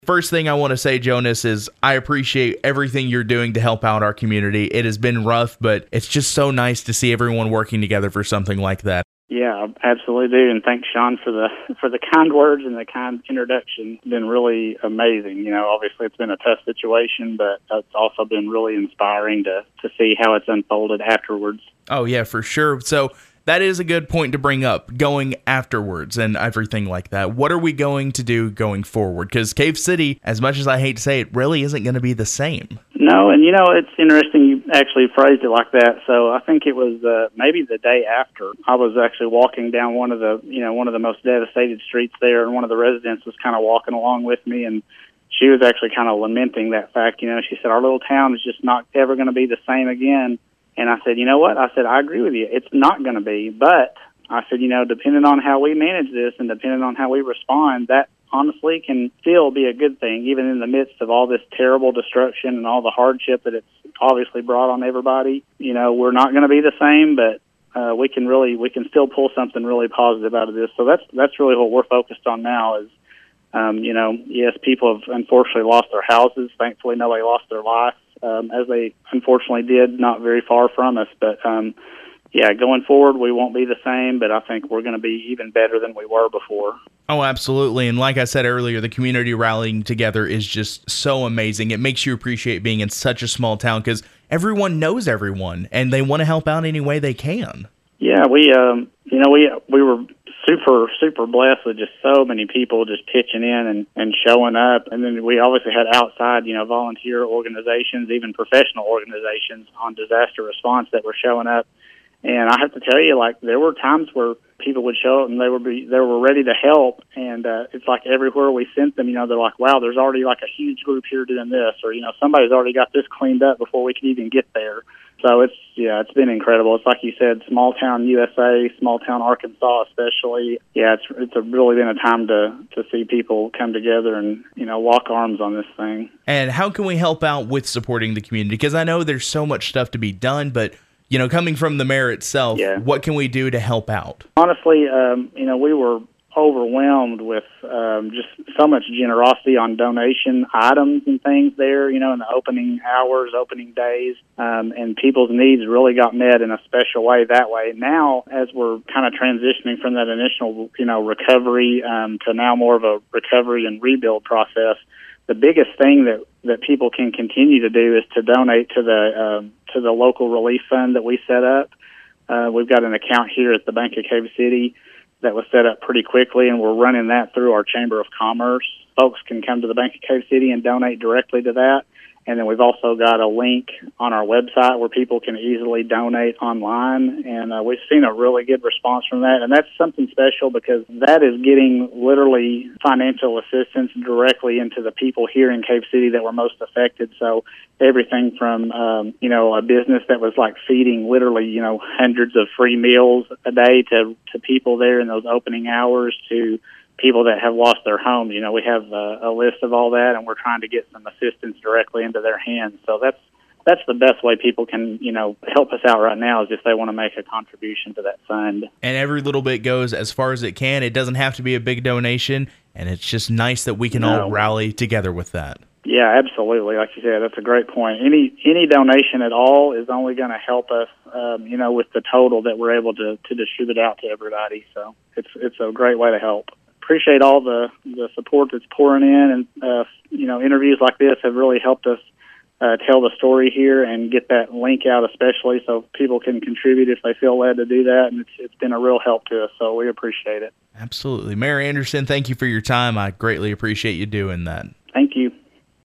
First thing I want to say, Jonas, is I appreciate everything you're doing to help out our community. It has been rough, but it's just so nice to see everyone working together for something like that. Yeah, absolutely do, and thanks, Sean, for the kind words and the kind introduction. It's been really amazing. You know, obviously it's been a tough situation, but it's also been really inspiring to see how it's unfolded afterwards. Oh, yeah, for sure. So that is a good point to bring up, going afterwards and everything like that. What are we going to do going forward? Because Cave City, as much as I hate to say it, really isn't going to be the same. No, and it's interesting you actually phrased it like that. So I think it was maybe the day after I was actually walking down one of the most devastated streets there, and one of the residents was kind of walking along with me, and she was actually kind of lamenting that fact. She said, our little town is just not ever going to be the same again. And I said, you know what? I said, I agree with you. It's not going to be. But I said, depending on how we manage this and depending on how we respond, that honestly can still be a good thing, even in the midst of all this terrible destruction and all the hardship that it's obviously brought on everybody. We're not going to be the same, but we can still pull something really positive out of this. So that's really what we're focused on now is, yes, people have unfortunately lost their houses. Thankfully, nobody lost their life, as they unfortunately did not very far from us. But, going forward, we won't be the same, but I think we're going to be even better than we were before. Oh, absolutely. And like I said earlier, the community rallying together is just so amazing. It makes you appreciate being in such a small town because everyone knows everyone and they want to help out any way they can. Yeah, we were super blessed with just so many people just pitching in and showing up. And then we obviously had outside, volunteer organizations, even professional organizations on disaster response that were showing up. And I have to tell you, there were times where people would show up and they were ready to help. And it's like everywhere we sent them, they're like, wow, there's already a huge group here doing this, or somebody's already got this cleaned up before we can even get there. So it's been incredible. It's like you said, small town USA, small town Arkansas especially. Yeah, it's really been a time to see people come together and lock arms on this thing. And how can we help out with supporting the community? Because I know there's so much stuff to be done, but coming from the mayor itself, What can we do to help out? Honestly, we were overwhelmed with just so much generosity on donation items and things there, in the opening hours, opening days, and people's needs really got met in a special way that way. Now, as we're kind of transitioning from that initial, recovery to now more of a recovery and rebuild process, the biggest thing that people can continue to do is to donate to the local relief fund that we set up. We've got an account here at the Bank of Cave City that was set up pretty quickly, and we're running that through our Chamber of Commerce. Folks can come to the Bank of Cave City and donate directly to that. And then we've also got a link on our website where people can easily donate online. And we've seen a really good response from that. And that's something special because that is getting literally financial assistance directly into the people here in Cave City that were most affected. So everything from, a business that was feeding literally, hundreds of free meals a day to people there in those opening hours to people that have lost their homes. We have a list of all that, and we're trying to get some assistance directly into their hands. So that's the best way people can, help us out right now is if they want to make a contribution to that fund. And every little bit goes as far as it can. It doesn't have to be a big donation, and it's just nice that we can all rally together with that. Yeah, absolutely. Like you said, that's a great point. Any donation at all is only going to help us, with the total that we're able to distribute out to everybody. So it's a great way to help. Appreciate all the support that's pouring in, and interviews like this have really helped us tell the story here and get that link out, especially so people can contribute if they feel led to do that. And it's been a real help to us, so we appreciate it. Absolutely. Mayor Anderson, thank you for your time. I greatly appreciate you doing that. Thank you.